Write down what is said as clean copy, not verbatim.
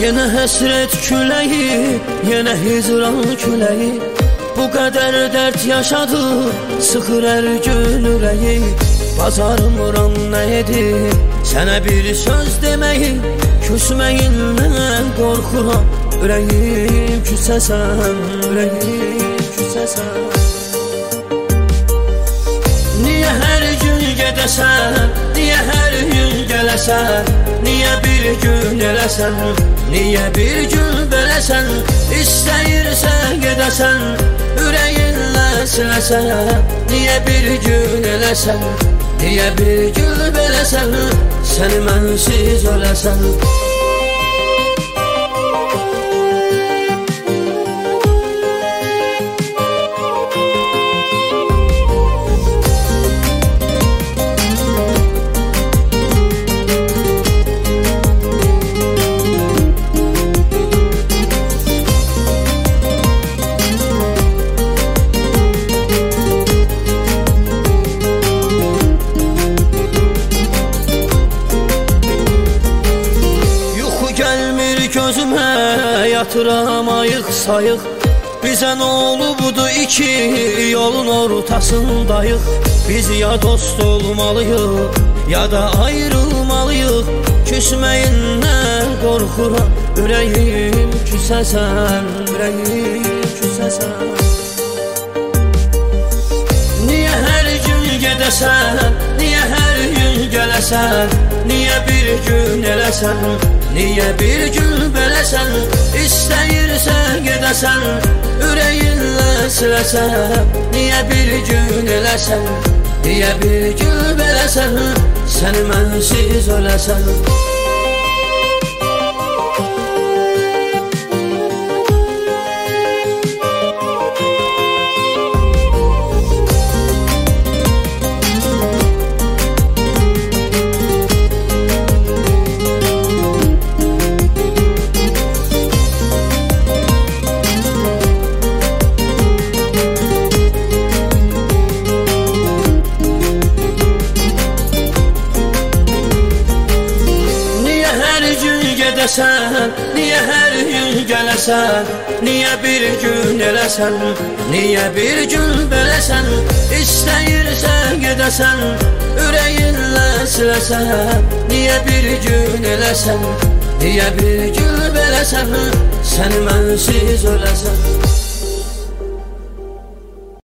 Yenə həsrət küləyi, yenə hicran küləyi, bu qədər dərd yaşadı, sıxır hər gün ürəyi. Bacarmıram nə edim, sənə bir söz deməyi, küsməyindən qorxuram, ürəyim küsəsən, ürəyim küsəsən. Niyə hər gün gedəsən, niyə hər gün gələsən, niyə bir gün eləsən, niyə bir gün beləsən, istəyirsən gedəsən, ürəyinlə siləsən, niyə bir gün eləsən, niyə bir gün beləsən, səni mənsiz öləsən. Gözümə yatıram ayıq sayıq, bizə nə olubdu iki yolun ortasındayıq. Biz ya dost olmalıyıq, ya da ayrılmalıyıq, küsməyindən qorxuram, ürəyim küsəsən, ürəyim küsəsən. Niyə hər gün gedəsən, niyə hər gün gələsən, niyə bir gün eləsən, niyə bir gün beləsən, istəyirsən gedəsən, ürəyinlə siləsən, niyə bir gün eləsən, niyə bir gün beləsən, səni mənsiz öləsən. Niyə hər gün gələsən, niyə bir gün eləsən, niyə bir gün beləsən, istəyirsən gedəsən, ürəyinlə siləsən, niyə bir gün eləsən, niyə bir gün beləsən, səni mənsiz öləsən.